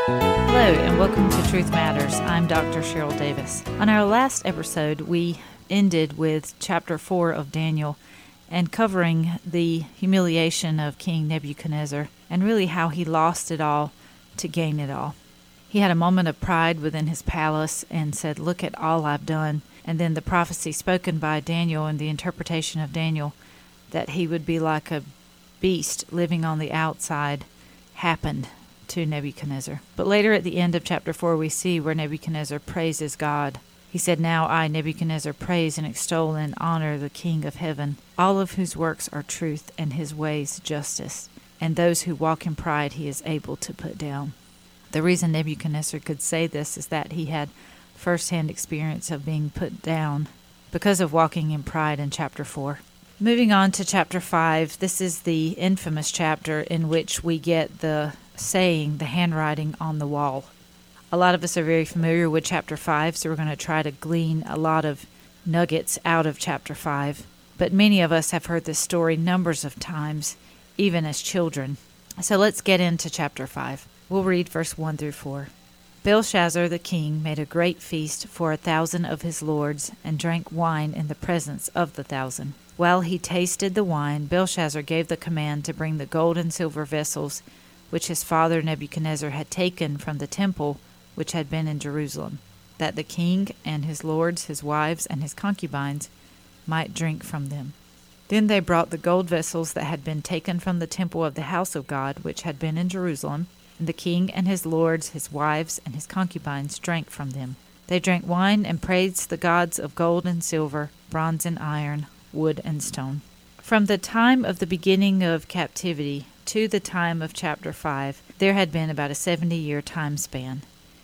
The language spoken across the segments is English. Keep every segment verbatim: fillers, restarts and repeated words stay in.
Hello, and welcome to Truth Matters. I'm Doctor Cheryl Davis. On our last episode, we ended with chapter four of Daniel and covering the humiliation of King Nebuchadnezzar and really how he lost it all to gain it all. He had a moment of pride within his palace and said, "Look at all I've done." And then the prophecy spoken by Daniel and the interpretation of Daniel that he would be like a beast living on the outside happened to Nebuchadnezzar. But later at the end of chapter four, we see where Nebuchadnezzar praises God. He said, "Now I, Nebuchadnezzar, praise and extol and honor the King of heaven, all of whose works are truth and his ways justice. And those who walk in pride he is able to put down." The reason Nebuchadnezzar could say this is that he had first-hand experience of being put down because of walking in pride in chapter four. Moving on to chapter five, this is the infamous chapter in which we get the saying, the handwriting on the wall. A lot of us are very familiar with chapter five, so we're going to try to glean a lot of nuggets out of chapter five. But many of us have heard this story numbers of times, even as children. So let's get into chapter five. We'll read verse one through four. Belshazzar the king made a great feast for a thousand of his lords, and drank wine in the presence of the thousand. While he tasted the wine, Belshazzar gave the command to bring the gold and silver vessels which his father Nebuchadnezzar had taken from the temple which had been in Jerusalem, that the king and his lords, his wives, and his concubines might drink from them. Then they brought the gold vessels that had been taken from the temple of the house of God, which had been in Jerusalem, and the king and his lords, his wives, and his concubines drank from them. They drank wine and praised the gods of gold and silver, bronze and iron, wood and stone. From the time of the beginning of captivity to the time of chapter five, there had been about a seventy-year time span.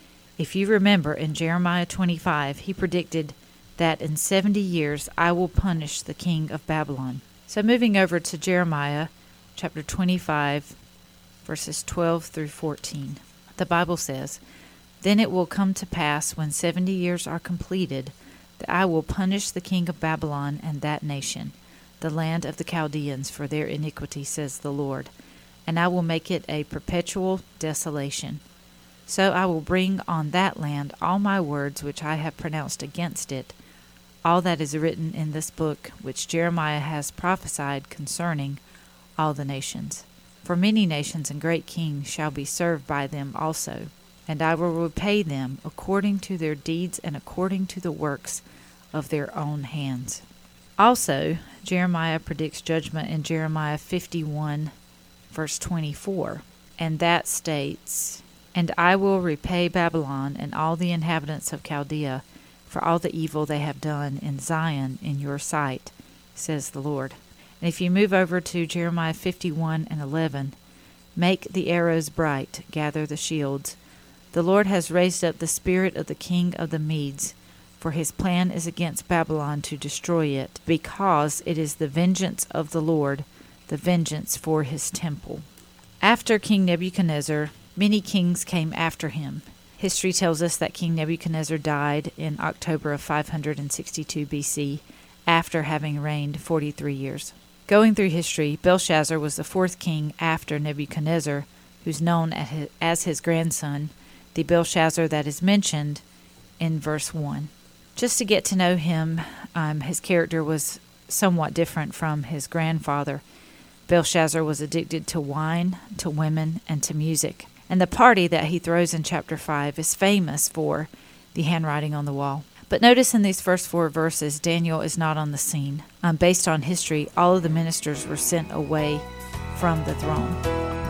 If you remember, in Jeremiah twenty-five, he predicted that in seventy years I will punish the king of Babylon. So moving over to Jeremiah chapter twenty-five, verses twelve through fourteen, the Bible says, "Then it will come to pass when seventy years are completed that I will punish the king of Babylon and that nation, the land of the Chaldeans, for their iniquity, says the Lord, and I will make it a perpetual desolation. So I will bring on that land all my words which I have pronounced against it, all that is written in this book which Jeremiah has prophesied concerning all the nations. For many nations and great kings shall be served by them also, and I will repay them according to their deeds and according to the works of their own hands." Also, Jeremiah predicts judgment in Jeremiah fifty-one, verse twenty-four, and that states, "And I will repay Babylon and all the inhabitants of Chaldea for all the evil they have done in Zion in your sight, says the Lord." And if you move over to Jeremiah fifty-one and eleven, "Make the arrows bright, gather the shields. The Lord has raised up the spirit of the king of the Medes, for his plan is against Babylon to destroy it, because it is the vengeance of the Lord, the vengeance for his temple." After King Nebuchadnezzar, many kings came after him. History tells us that King Nebuchadnezzar died in October of five hundred sixty-two B C, after having reigned forty-three years. Going through history, Belshazzar was the fourth king after Nebuchadnezzar, who's known as his grandson, the Belshazzar that is mentioned in verse one. Just to get to know him, um, his character was somewhat different from his grandfather. Belshazzar was addicted to wine, to women, and to music. And the party that he throws in chapter five is famous for the handwriting on the wall. But notice in these first four verses, Daniel is not on the scene. Um, based on history, all of the ministers were sent away from the throne.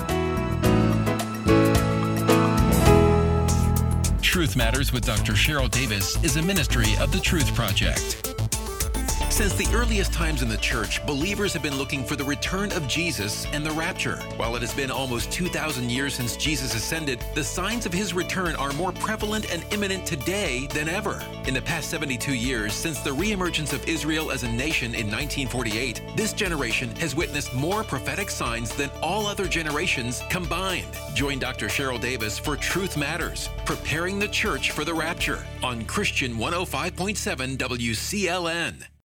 Truth Matters with Doctor Cheryl Davis is a ministry of the Truth Project. Since the earliest times in the church, believers have been looking for the return of Jesus and the rapture. While it has been almost two thousand years since Jesus ascended, the signs of his return are more prevalent and imminent today than ever. In the past seventy-two years, since the reemergence of Israel as a nation in nineteen forty-eight, this generation has witnessed more prophetic signs than all other generations combined. Join Doctor Cheryl Davis for Truth Matters, Preparing the Church for the Rapture on Christian one oh five point seven W C L N.